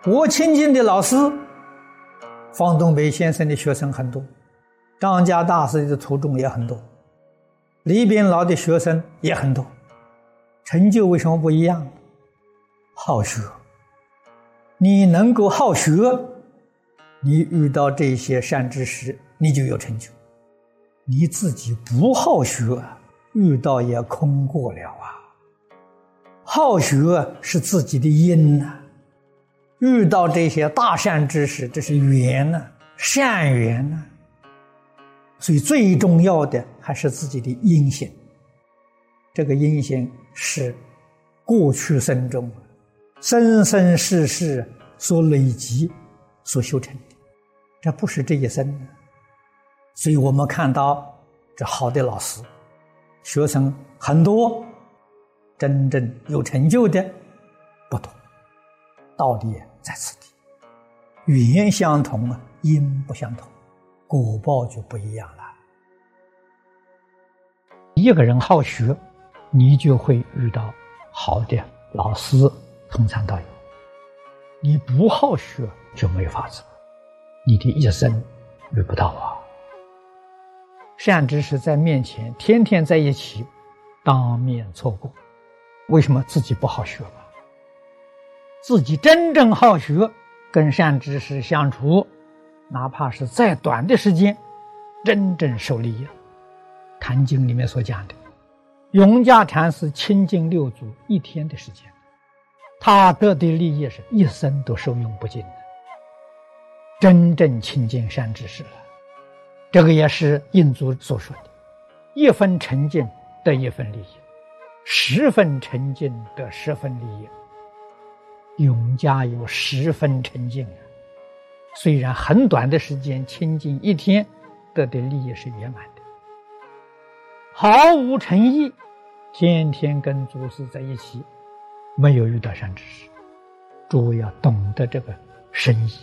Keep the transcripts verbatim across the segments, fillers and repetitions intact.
我亲近的老师，方东北先生的学生很多，张家大师的徒众也很多，李炳老的学生也很多，成就为什么不一样？好学。你能够好学，你遇到这些善知识，你就有成就。你自己不好学，遇到也空过了啊。好学是自己的因呐、啊，遇到这些大善知识，这是缘呐、啊，善缘呐、啊。所以最重要的还是自己的因性。这个因性是过去生中生生世世所累积所修成的，这不是这一生的。所以我们看到这好的老师，学生很多，真正有成就的不多。道理在此地，缘相同啊，因不相同，果报就不一样了。一个人好学，你就会遇到好的老师同参道友。你不好学就没法子，你的一生遇不到啊。善知识在面前天天在一起，当面错过。为什么？自己不好学嘛。自己真正好学，跟善知识相处，哪怕是再短的时间，真正受利益。坛经里面所讲的，永嘉禅师亲近六祖一天的时间，他得的利益是一生都受用不尽的，真正亲近善知识了。这个也是印祖所说的，一分沉静得一分利益，十分沉静得十分利益。永嘉有十分沉静啊，虽然很短的时间亲近一天，得的利益是圆满的。毫无诚意，天天跟祖师在一起，没有遇到善知识。诸位要懂得这个深意。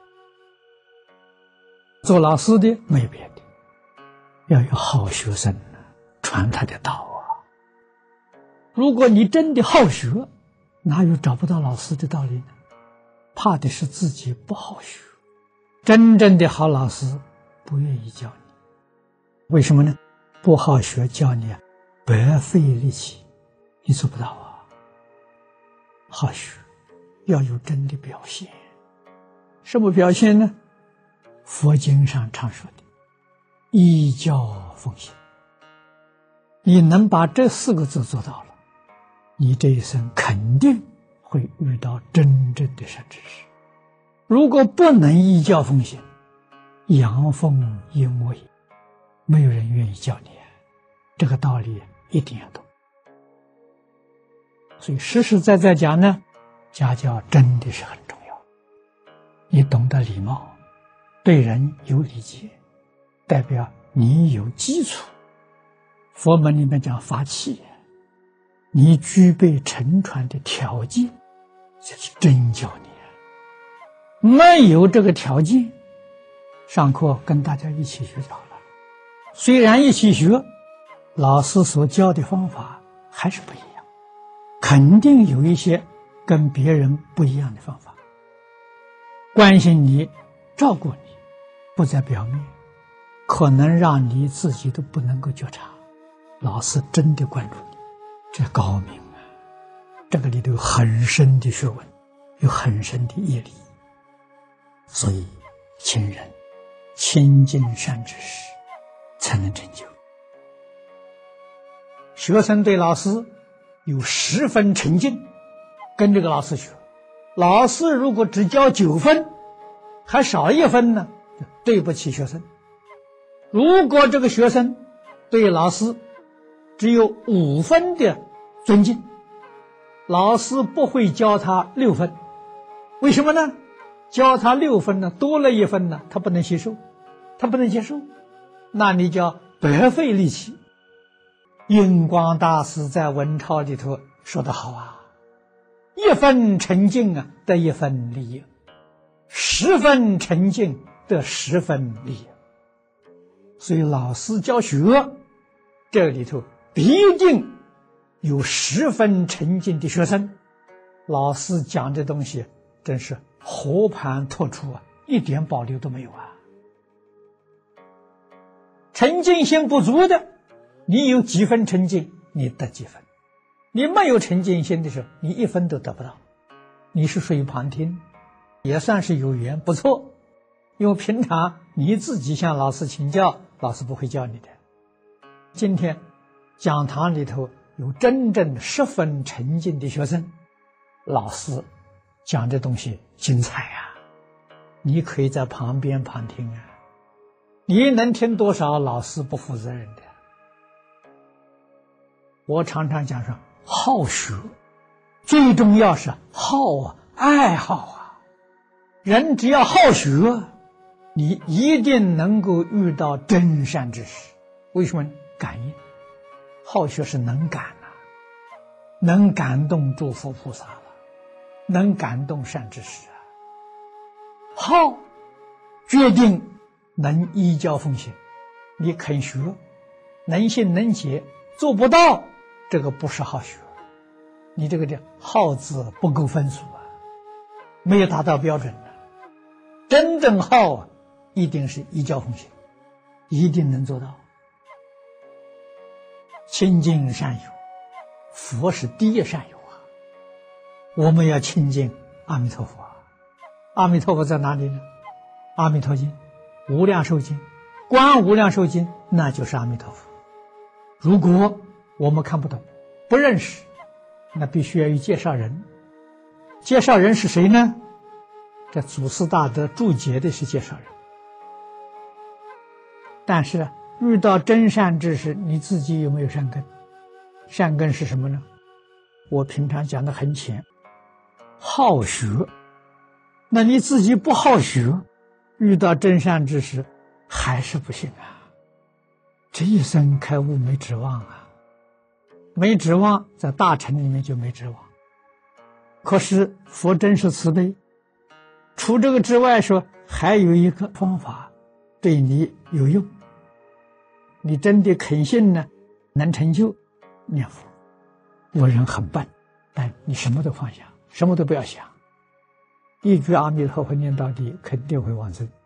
做老师的没有别的，要有好学生传他的道啊。如果你真的好学，哪有找不到老师的道理呢？怕的是自己不好学。真正的好老师不愿意教你，为什么呢？不好学教你白费力气，你做不到啊。好学要有真的表现。什么表现呢？佛经上常说的依教奉行。你能把这四个字做到了，你这一生肯定会遇到真正的善知识。如果不能依教奉行，阳奉阴违，没有人愿意教你。这个道理一定要懂。所以实实在在讲呢，家教真的是很重要。你懂得礼貌，对人有理解，代表你有基础。佛门里面讲法器，你具备乘传的条件，这是真教你。没有这个条件，上课跟大家一起学就好了。虽然一起学，老师所教的方法还是不一样，肯定有一些跟别人不一样的方法。关心你，照顾你，不在表面，可能让你自己都不能够觉察。老师真的关注你，这高明啊！这个里头有很深的学问，有很深的业力。所以亲人亲近善知识，才能成就。学生对老师有十分沉静，跟这个老师学。老师如果只教九分，还少一分呢，对不起学生。如果这个学生对老师只有五分的尊敬，老师不会教他六分。为什么呢？教他六分呢，多了一分呢，他不能吸收，他不能接受，那你叫白费力气。印光大师在文钞里头说得好啊，一分沉静啊，得一分利益；十分沉静得十分利益。所以老师教学这里头必定有十分沉静的学生，老师讲的东西真是和盘托出啊，一点保留都没有啊。沉静心不足的，你有几分沉静，你得几分；你没有沉静心的时候，你一分都得不到。你是属于旁听，也算是有缘，不错。因为平常你自己向老师请教，老师不会教你的。今天讲堂里头有真正十分沉静的学生，老师讲的东西精彩啊，你可以在旁边旁听啊。你能听多少，老师不负责任的。我常常讲说，好学最重要是好啊，爱好啊。人只要好学，你一定能够遇到真善之事。为什么？感应。好学是能感啊，能感动诸佛菩萨了，能感动善知识啊。好决定能依教奉行，你肯学，能信能解，做不到，这个不是好学。你这个的好字不够分数啊，没有达到标准的。真正好啊，一定是依教奉行，一定能做到。亲近善友，佛是第一善友啊。我们要亲近阿弥陀佛啊。阿弥陀佛在哪里呢？阿弥陀经、无量寿经、观无量寿经，那就是阿弥陀佛。如果我们看不懂、不认识，那必须要有介绍人。介绍人是谁呢？这祖师大德注解的是介绍人。但是遇到真善知识，你自己有没有善根？善根是什么呢？我平常讲的很浅，好学。那你自己不好学，遇到真善知识还是不行啊。这一生开悟没指望啊，没指望，在大乘里面就没指望。可是佛真是慈悲，除这个之外说，还有一个方法对你有用。你真的肯信呢，能成就，念佛。我人很笨，但你什么都放下，什么都不要想，一句阿弥陀佛念到底，肯定会往生。